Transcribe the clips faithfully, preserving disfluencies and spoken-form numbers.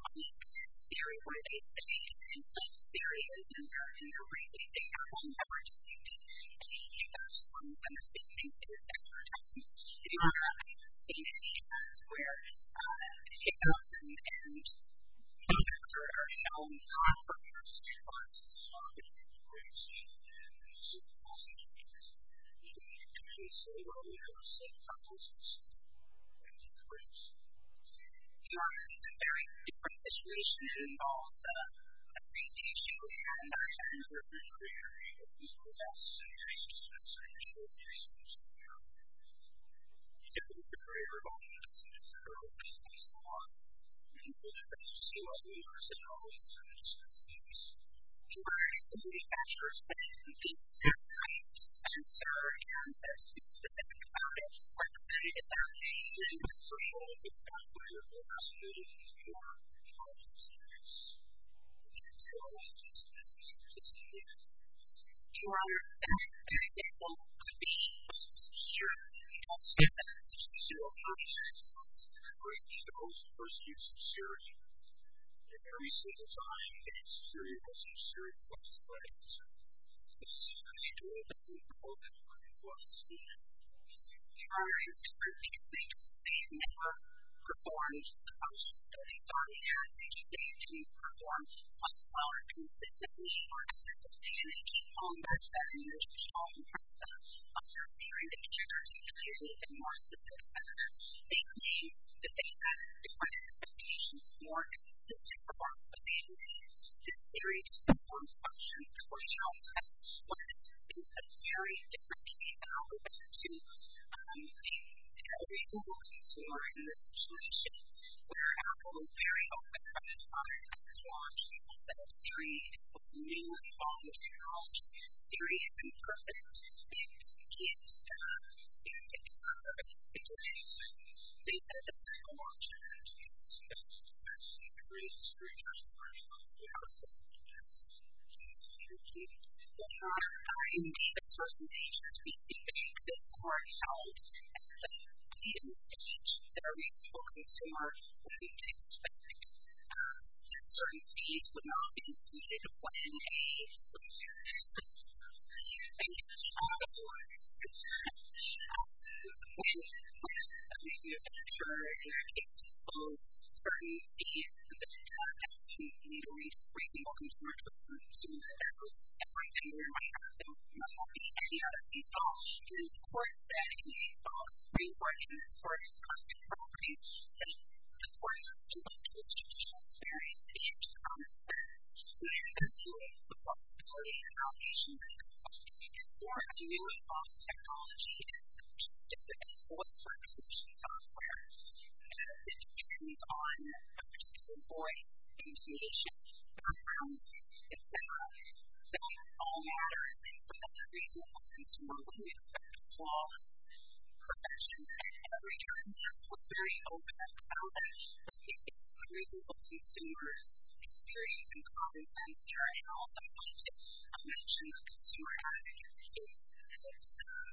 theory where they say in such theory is in their, in their briefing, they have one never disputed any hiccups on understanding their expert testimony. And Your Honor, I haven't seen any cases where uh, hiccups and, and defects are, are shown not for understanding parts. Your Honor, it's a very different situation. It involves uh, a safety issue, and I had another refrigerator that we were less serious dispenser issues. You get the refrigerator home, and it's in the middle of the space a lot. And the difference to see what we are saying always is in the dispense. Your Honor, if the manufacturer said in this type dispenser and said something specific about it, represented at that case, and the threshold with that way of the resolution of your intelligence is so always dispense and just needed. Your Honor, that, that example could be here. We don't have that situation. Well, how do you separate those first use of Siri? Every single time it's Siri wasn't Siri was like it's Siri to it that's the focus on it was. Your Honor, it's different because they just say it never performed the function that they thought it had. They just say it didn't perform one flower consistently or effectively, and they keep calling back to that and they're just calling back to the other theory. They can't articulate anything more specific than that. They claim that they had different expectations, more consistent performance, but they admit this theory to perform the function that we're showing us. What this is a very different case, and I'll go back to um, the every Google consumer in this situation where Apple was very open from its product at its launch. People said Siri was new and evolving technology. Siri is imperfect. It can't, uh, you know, it can't perfect. It can't do anything. They said this is a launch and it's the greatest Siri transformation of the house. Well, Your Honor, in Davis versus H S B C Bank, this court held at the pleading stage that a reasonable consumer wouldn't expect uh, that certain fees would not be included when a when, when a manufacturer in a case disclosed certain fees that uh, need a reasonable consumer to assume that that was everything there might have. There might not be any other fees at all. And the court said in a Supreme Court in this court in collective properties that the court has to look to its judicial experience and to common sense when it evaluates the possibility and allegations that come up. And for a new evolving technology, it is such different voice recognition software that it depends on a particular voice, intonation, background, et cetera. That all matters, and for that a reasonable consumer wouldn't expect a flawless perfection at every turn. That was very open about that. But I think a reasonable consumer's experience and common sense here, and also I want to uh, mention the consumer advocacy case that uh,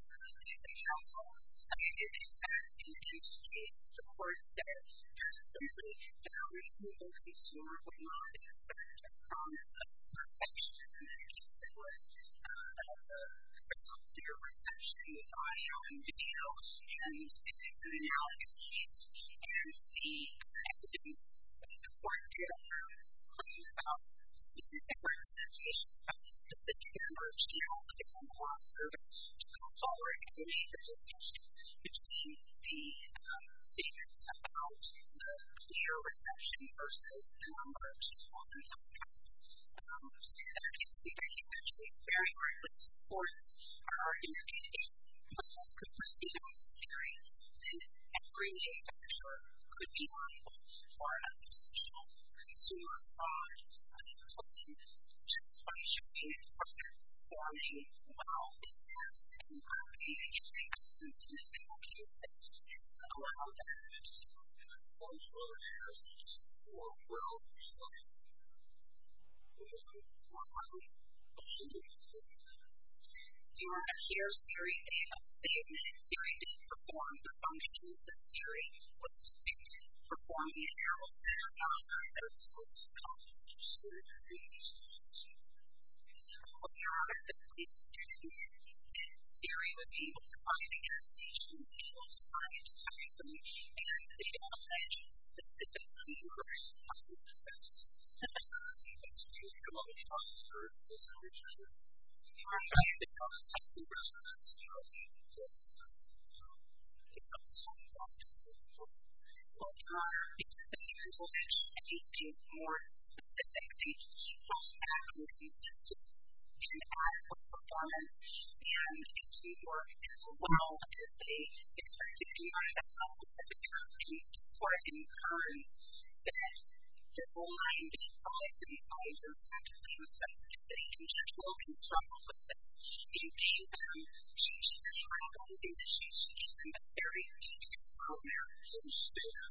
the council cited. In fact, in this case, the court said simply that a reasonable consumer would not expect a promise of perfection. In that case, it was uh, the crystal clear reception with audio and video, and it's an analogous case. And the evidence that the court did have claims about specific representations of the specific number of channels of the home service to go forward and made the distinction between the um, statements about the clear reception versus the number of channels and sometimes um, in that case, I think I can actually very correctly support our argument that if claims could proceed on this theory, then every manufacturer could be liable for a potential consumer fraud claim just by showing its product performing well in that and not being an instance in a single case that is allowed that one for years or well results or highly you are a here's theory they, they admitted theory didn't perform the functions that theory was depicted performing an error that are not those tools what your honor the police doing in theory would be able to find against each and be able to find time and they don't allege specifically encourage public defense. That's really a lot of time for this research. You are trying to become a technical residence, you know, so it comes from the office of well, your honor, because they didn't allege anything more specific, they keep on having consistent and adequate performance and teamwork as well as they expected to be on that self-specific and support and encourage that the line being followed to these values are practically respected that each will can struggle with this. In being them, she she really might not only that she she gives them a very detailed program in their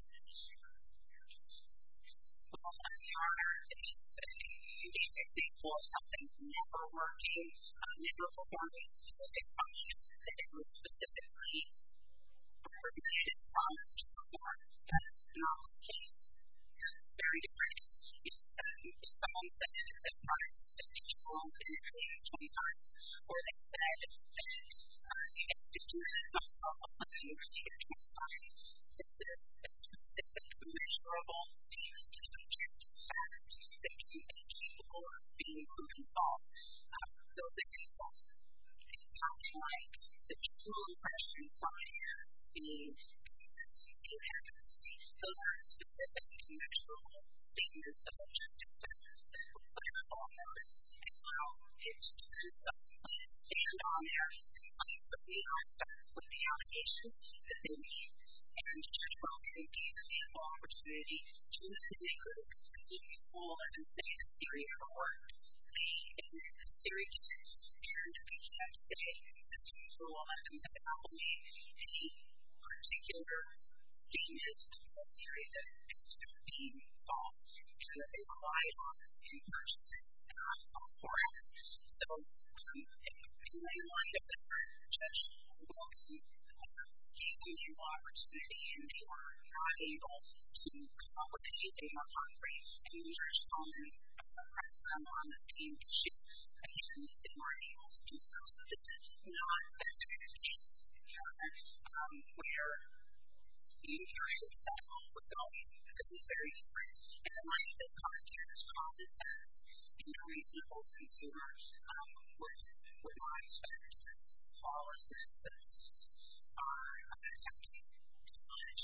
well, your honor, it is a example of something never working, uh, never performing a specific function that it was specifically represented promised to perform. That is not the case. Very different. If, um, if someone said that products is fifty tools and it really is twenty times, or they said that uh, you get fifty minutes of a plan and you really get twenty times, this is a specific, measurable, series of objective facts that can be capable of being proven false. Uh, those examples, it's something like the true impression from here being consistency and accuracy. Those are specific and measurable statements of objective factors that will put us on notice and allow it to present something and stand on their complaints that we are stuck with the allegations that they made. And Judge Wilkin gave them ample opportunity to listen and could completely fool and say that theory never worked. They admitted that theory did, and we can't say that students were all at them that the couple made any particular statement of the theory that ended up being false and that they relied on in purchasing and not on forex. So, um, in my mind of the Judge Wilkin gave them ample opportunity and they were not able to come up with anything more concrete. And we Judge Coleman uh, pressed them on the same issue. Again, they weren't able to do so. So this is not that kind of case, um, where the injury that was going. This is very different. And in light of this context, common sense and a reasonable consumer um, would, would not expect lawlessness that are attempting to punish.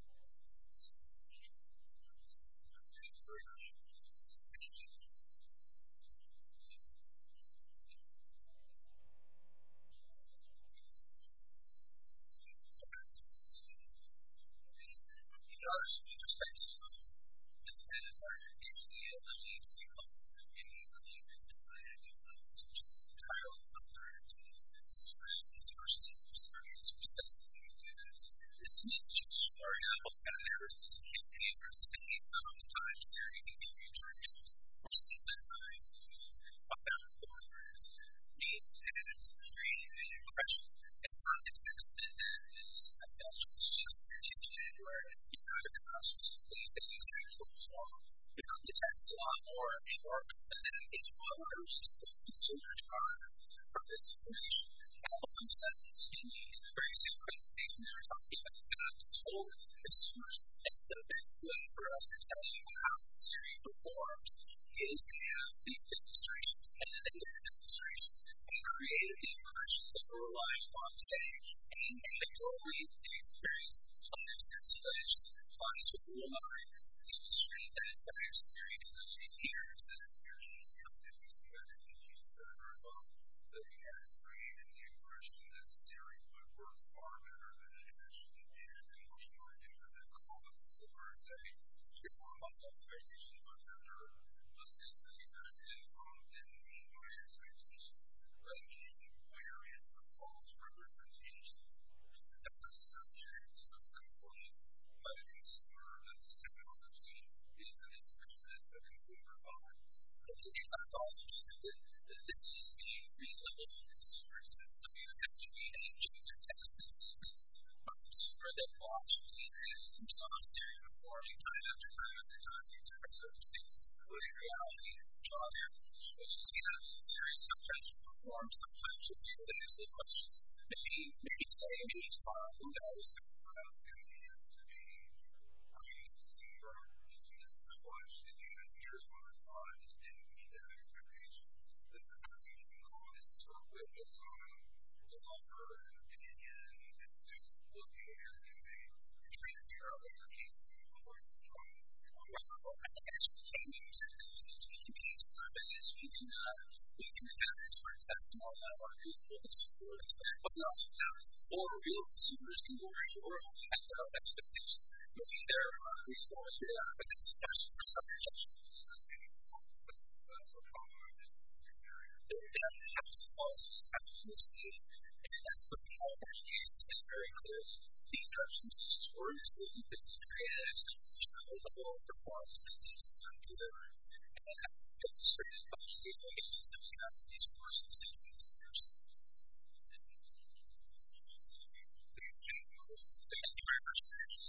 Thank you very much. Thank you. You know, there's some interesting stuff. This is our basically a lead to be close to any claim that's in the head of the which is entirely contrary to the consumer and versus the consumer and to sense that we do that. This is a situation where you have a narrative as a campaign where they say, hey, sometimes Siri can give you directions or sometimes about the words. These has created an impression. It's not the text that is it's just articulated where you have to come out specifically say these things what was wrong. Because the text is a lot more amorphous than that. It's what are the consumers are from this information. And all of sentence in the, in the very same presentation they were talking about that I've been told consumers think the best way for us to tell you how Siri performs is to have these demonstrations and then they do demonstrations and create the impressions that we're relying on today. And anecdotally, the experience from this installation finds with the line demonstrate that that Siri can only hear that energy coming from the energies that are above. That he has created the impression that Siri would work far better than it actually did. And what you were doing is that call the consumer and say, your level of expectation was under listening to the understanding from didn't mean my expectations. But again, where is the false representation? That's a subject of complaint by the consumer that this technology is an experiment that the consumer thought. But it's not also that this is a reasonable consumer's learning time after time after time in different circumstances, but in reality, draw their conclusions. You know, in series sometimes will perform, sometimes you'll be able to answer the questions. Maybe, maybe today, maybe tomorrow, who knows? About to be, I mean, see your opportunities to watch, and you know, here's what I thought, and didn't meet that expectation. This is how you can call it sort of witness on to offer an opinion. It's to looking at and they trying to figure out what your cases are going to try. Well, I think as we came into this, we can take surveys, we can, uh, we can have expert testimony out of our reasonableness for this thing, but we also have four real consumers in the world who have their own expectations. Maybe they're unreasonable, yeah, but it's just for some reason. That's a common they have to follow this, have to understand, and that's what the California case is saying very clearly. These substances were misleading because they created an expectation of a level of performance that they did not deliver, and that's demonstrated by the allegations that we have in these courses and consumers. Thank you very much.